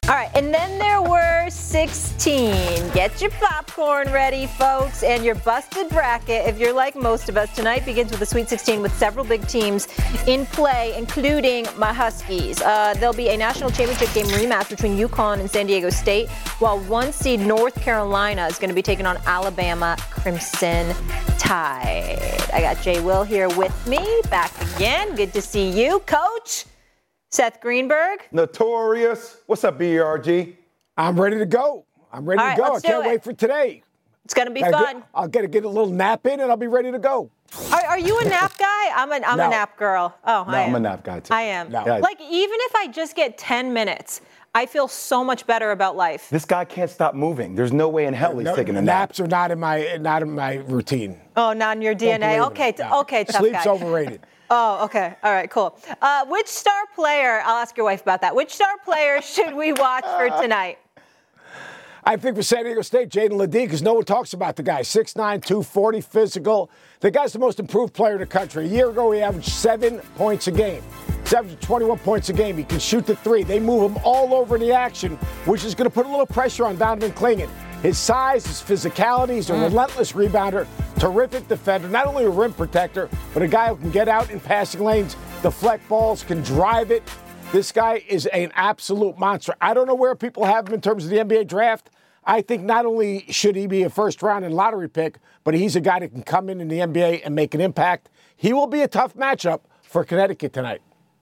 E: All right, and then there were 16. Get your popcorn ready, folks, and your busted bracket. If you're like most of us, tonight begins with the Sweet 16 with several big teams in play, including my Huskies. There'll be a national championship game rematch between UConn and San Diego State, while 1 seed North Carolina is going to be taking on Alabama Crimson Tide. I got Jay Will here with me, back again. Good to see you, Coach. Seth Greenberg.
H: Notorious. What's up, BRG?
N: I'm ready to go. I can't wait for today.
E: It's going to be fun.
N: I'll get a little nap in, and I'll be ready to go.
E: Are you a nap guy? I'm a nap girl. Oh,
H: no, I'm a nap guy, too.
E: I am.
H: No.
E: Like, even if I just get 10 minutes, I feel so much better about life.
H: This guy can't stop moving. There's no way in hell he's taking a nap.
N: Naps are not in my routine.
E: Oh, not in your DNA. Okay, tough
N: Sleep's
E: guy.
N: overrated.
E: Oh, okay. All right, cool. Which star player, I'll ask your wife about that. Which star player should we watch for tonight?
N: I think for San Diego State, Jaden Ledee, because no one talks about the guy. 6'9", 240, physical. The guy's the most improved player in the country. A year ago, he averaged 7 points a game. He's averaging 21 points a game. He can shoot the three. They move him all over in the action, which is going to put a little pressure on Donovan Clingan. His size, his physicality, he's a relentless rebounder, terrific defender, not only a rim protector, but a guy who can get out in passing lanes, deflect balls, can drive it. This guy is an absolute monster. I don't know where people have him in terms of the NBA draft. I think not only should he be a first-round and lottery pick, but he's a guy that can come in the NBA and make an impact. He will be a tough matchup for Connecticut tonight.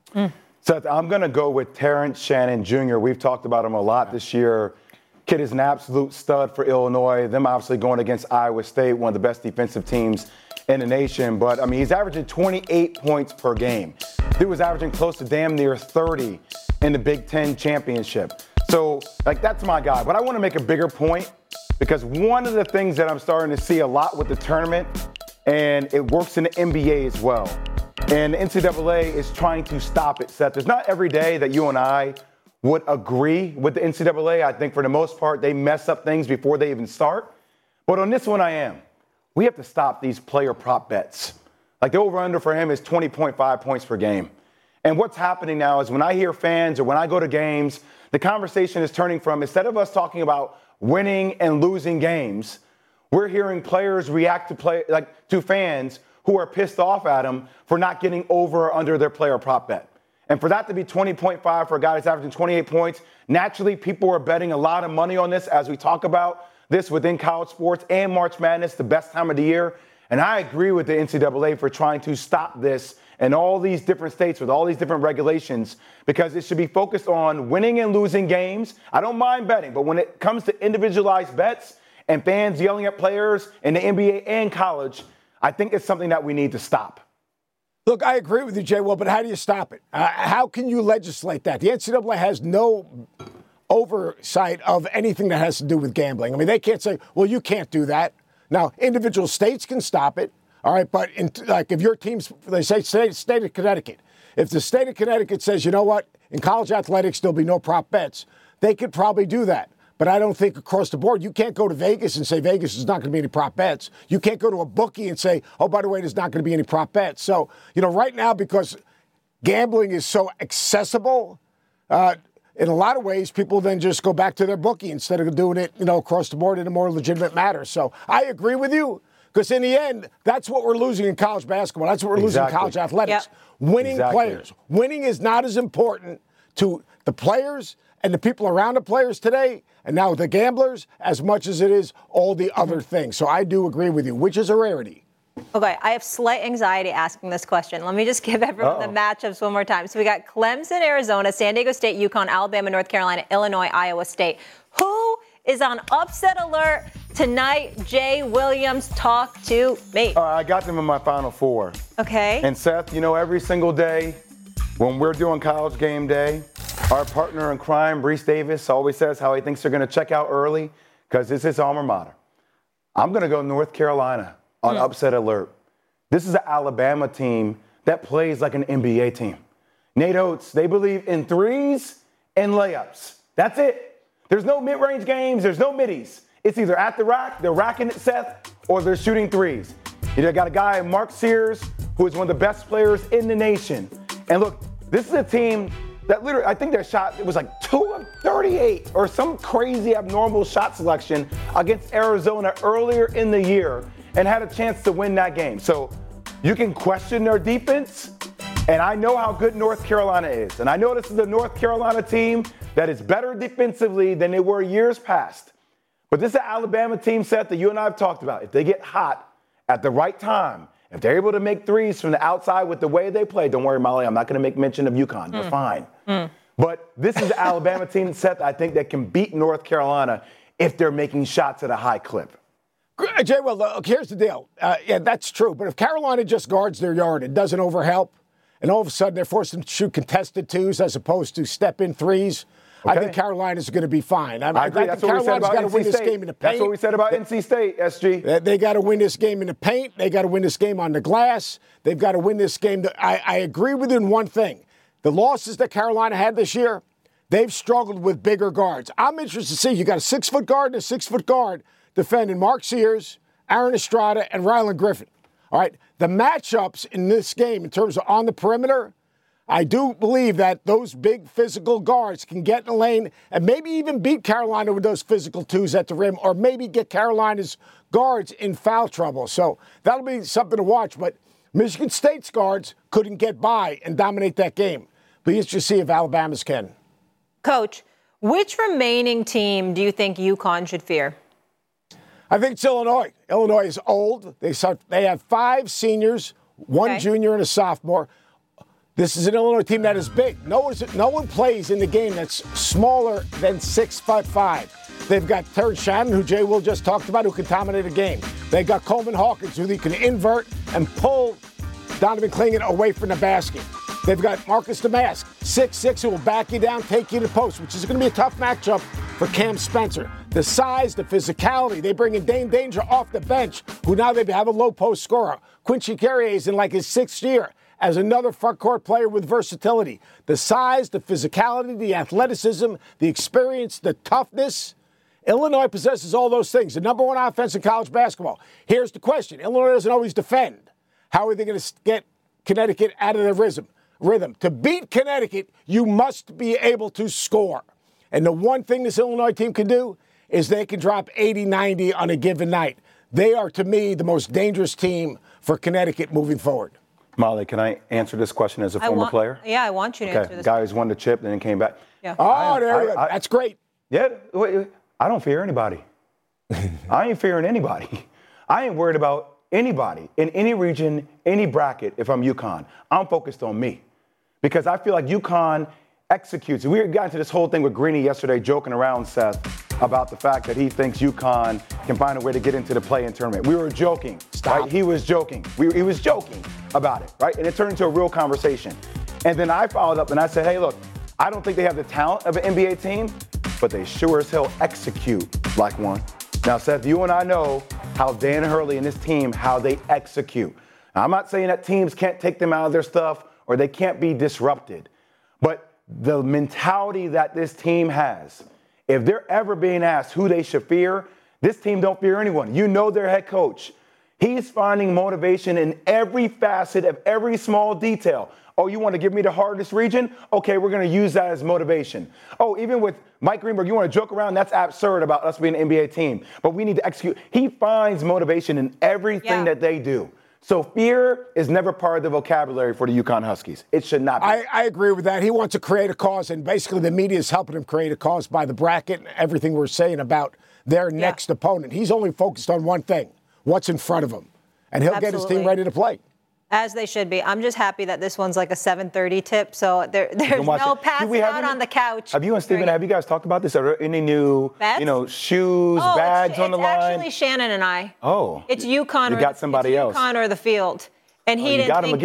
H: Seth, I'm going to go with Terrence Shannon Jr. We've talked about him a lot this year. Kid is an absolute stud for Illinois. Them obviously going against Iowa State, one of the best defensive teams in the nation. But, I mean, he's averaging 28 points per game. Dude was averaging close to damn near 30 in the Big Ten championship. So, like, that's my guy. But I want to make a bigger point because one of the things that I'm starting to see a lot with the tournament, and it works in the NBA as well, and the NCAA is trying to stop it, Seth. There's not every day that you and I would agree with the NCAA. I think for the most part, they mess up things before they even start. But on this one, I am. We have to stop these player prop bets. Like the over-under for him is 20.5 points per game. And what's happening now is when I hear fans or when I go to games, the conversation is turning from, instead of us talking about winning and losing games, we're hearing players react to fans who are pissed off at them for not getting over or under their player prop bet. And for that to be 20.5 for a guy that's averaging 28 points, naturally people are betting a lot of money on this as we talk about this within college sports and March Madness, the best time of the year. And I agree with the NCAA for trying to stop this in all these different states with all these different regulations because it should be focused on winning and losing games. I don't mind betting, but when it comes to individualized bets and fans yelling at players in the NBA and college, I think it's something that we need to stop.
N: Look, I agree with you, Jay Will, but how do you stop it? How can you legislate that? The NCAA has no oversight of anything that has to do with gambling. I mean, they can't say, well, you can't do that. Now, individual states can stop it, all right? But if your team's, they say state of Connecticut. If the state of Connecticut says, you know what, in college athletics, there'll be no prop bets, they could probably do that. But I don't think across the board, you can't go to Vegas and say Vegas is not going to be any prop bets. You can't go to a bookie and say, oh, by the way, there's not going to be any prop bets. So, right now, because gambling is so accessible, in a lot of ways, people then just go back to their bookie instead of doing it, across the board in a more legitimate manner. So I agree with you because in the end, that's what we're losing in college basketball. That's what we're losing in college athletics. Yep. Winning players. Winning is not as important to the players and the people around the players today, and now the gamblers, as much as it is all the other things. So I do agree with you, which is a rarity.
E: Okay, I have slight anxiety asking this question. Let me just give everyone the matchups one more time. So we got Clemson, Arizona, San Diego State, UConn, Alabama, North Carolina, Illinois, Iowa State. Who is on upset alert tonight? Jay Williams, talk to me.
H: I got them in my Final Four.
E: Okay.
H: And Seth, every single day when we're doing College Game Day, our partner in crime, Brees Davis, always says how he thinks they're going to check out early because it's his alma mater. I'm going to go North Carolina on upset alert. This is an Alabama team that plays like an NBA team. Nate Oates, they believe in threes and layups. That's it. There's no mid-range games. There's no middies. It's either at the rack, they're racking it, Seth, or they're shooting threes. You got a guy, Mark Sears, who is one of the best players in the nation. And look, this is a team that literally, I think their shot, it was like 2 of 38 or some crazy abnormal shot selection against Arizona earlier in the year and had a chance to win that game. So you can question their defense, and I know how good North Carolina is. And I know this is a North Carolina team that is better defensively than they were years past. But this is an Alabama team set that you and I have talked about. If they get hot at the right time, if they're able to make threes from the outside with the way they play, don't worry, Molly, I'm not going to make mention of UConn. They're fine. But this is an Alabama team set, I think, that can beat North Carolina if they're making shots at a high clip.
N: Jay, well, look, here's the deal. Yeah, that's true. But if Carolina just guards their yard, it doesn't overhelp, and all of a sudden they're forced to shoot contested twos as opposed to step-in threes, I think Carolina's going to be fine.
H: I agree. That's what we said about NC State. That's what we said about NC State, SG.
N: They got to win this game in the paint. They got to win this game on the glass. They've got to win this game. I agree with you in one thing. The losses that Carolina had this year, they've struggled with bigger guards. I'm interested to see you got a 6-foot guard and a 6-foot guard defending Mark Sears, Aaron Estrada, and Rylan Griffin. All right, the matchups in this game in terms of on the perimeter, I do believe that those big physical guards can get in the lane and maybe even beat Carolina with those physical twos at the rim, or maybe get Carolina's guards in foul trouble. So that'll be something to watch. But Michigan State's guards couldn't get by and dominate that game. But you should see if Alabama's can.
E: Coach, which remaining team do you think UConn should fear?
N: I think it's Illinois. Illinois is old. They have 5 seniors, 1 junior and a sophomore. This is an Illinois team that is big. No one plays in the game that's smaller than 6'5". They've got Terrence Shannon, who Jay Will just talked about, who can dominate a game. They've got Coleman Hawkins, who they can invert and pull Donovan Clingan away from the basket. They've got Marcus Damask, 6'6", who will back you down, take you to the post, which is going to be a tough matchup for Cam Spencer. The size, the physicality. They bring in Dame Danger off the bench, who now they have a low post scorer. Quincy Carrier is in like his 6th year as another front court player with versatility. The size, the physicality, the athleticism, the experience, the toughness. Illinois possesses all those things. The number 1 offense in college basketball. Here's the question. Illinois doesn't always defend. How are they going to get Connecticut out of their rhythm? To beat Connecticut, you must be able to score. And the one thing this Illinois team can do is they can drop 80, 90 on a given night. They are, to me, the most dangerous team for Connecticut moving forward.
H: Molly, can I answer this question as a former player?
E: Yeah, I want you to answer this.
H: Guy who's won the chip and then came back.
E: Yeah.
N: Oh, that's great.
H: Yeah, I don't fear anybody. I ain't fearing anybody. I ain't worried about anybody in any region, any bracket if I'm UConn. I'm focused on me because I feel like UConn executes. We got into this whole thing with Greeny yesterday, joking around, Seth, about the fact that he thinks UConn can find a way to get into the play-in tournament. We were joking. Right? He was joking. He was joking about it, right? And it turned into a real conversation. And then I followed up and I said, hey, look, I don't think they have the talent of an NBA team, but they sure as hell execute like one. Now, Seth, you and I know how Dan Hurley and his team, how they execute. Now, I'm not saying that teams can't take them out of their stuff or they can't be disrupted, but the mentality that this team has, if they're ever being asked who they should fear, this team don't fear anyone. You know their head coach. He's finding motivation in every facet of every small detail. Oh, you want to give me the hardest region? Okay, we're going to use that as motivation. Oh, even with Mike Greenberg, you want to joke around? That's absurd about us being an NBA team. But we need to execute. He finds motivation in everything that they do. So fear is never part of the vocabulary for the UConn Huskies. It should not be.
N: I agree with that. He wants to create a cause, and basically the media is helping him create a cause by the bracket and everything we're saying about their next opponent. He's only focused on one thing, what's in front of him. And he'll get his team ready to play.
E: As they should be. I'm just happy that this one's like a 7:30 tip, so there's no passing out on the couch.
H: Have you and Stephen, have you guys talked about this? Are there any new, shoes, bags on the line?
E: It's actually Shannon and I.
H: Oh.
E: It's UConn.
H: You got somebody else.
E: UConn or the field. And he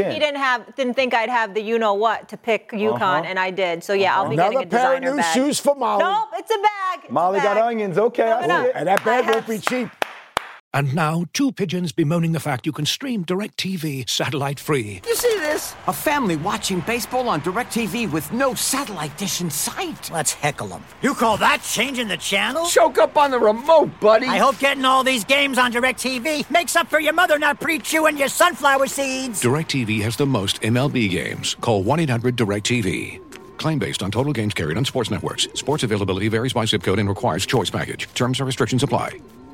E: didn't think I'd have the you-know-what to pick UConn, and I did. So, yeah, I'll be getting a designer bag.
N: Another pair of new shoes for Molly.
E: Nope, it's a bag.
H: Molly got onions. Okay, I see it.
N: And that bag won't be cheap.
O: And now, two pigeons bemoaning the fact you can stream DirecTV satellite-free.
P: You see this? A family watching baseball on DirecTV with no satellite dish in sight.
Q: Let's heckle them. You call that changing the channel?
P: Choke up on the remote, buddy.
Q: I hope getting all these games on DirecTV makes up for your mother not pre-chewing your sunflower seeds.
O: DirecTV has the most MLB games. Call 1-800-DirecTV. Claim based on total games carried on sports networks. Sports availability varies by zip code and requires choice package. Terms and restrictions apply.